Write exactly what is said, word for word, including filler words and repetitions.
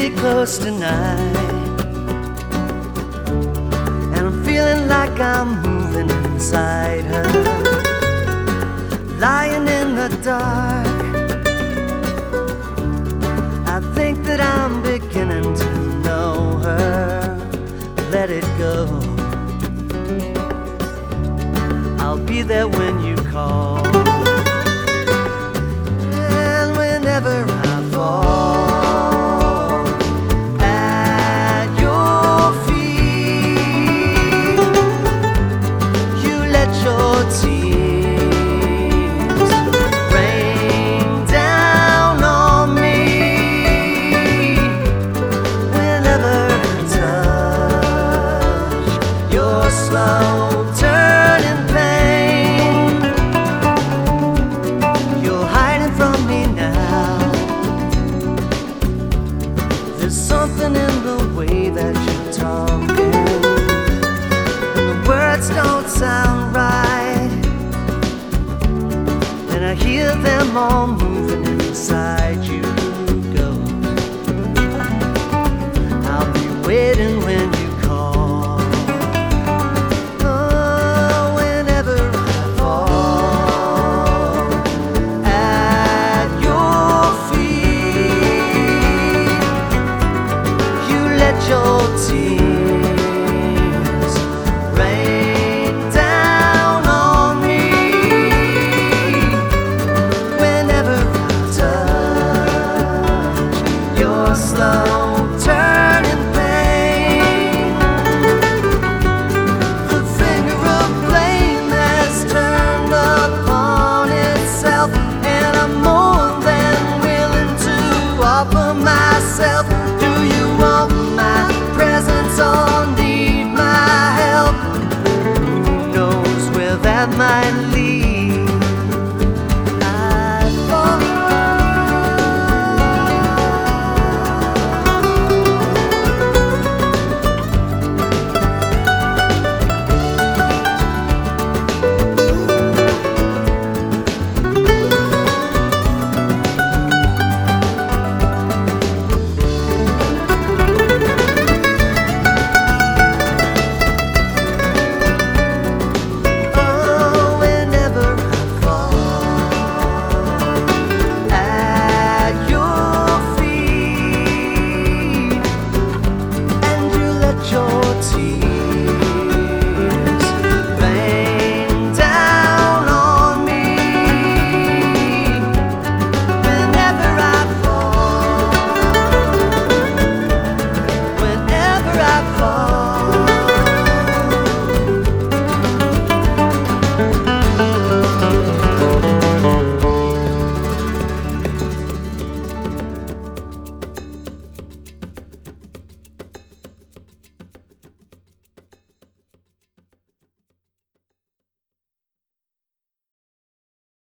pretty close tonight, and I'm feeling like I'm moving inside her, lying in the dark. I think that I'm beginning to know her. Let it go, I'll be there when you call. And whenever I fall at your feet, you let your tears rain down on me. Whenever I touch your slow turning pain, you're hiding from me now. There's something in the way that you're talking, and the words don't sound right, and I hear them all moving inside you.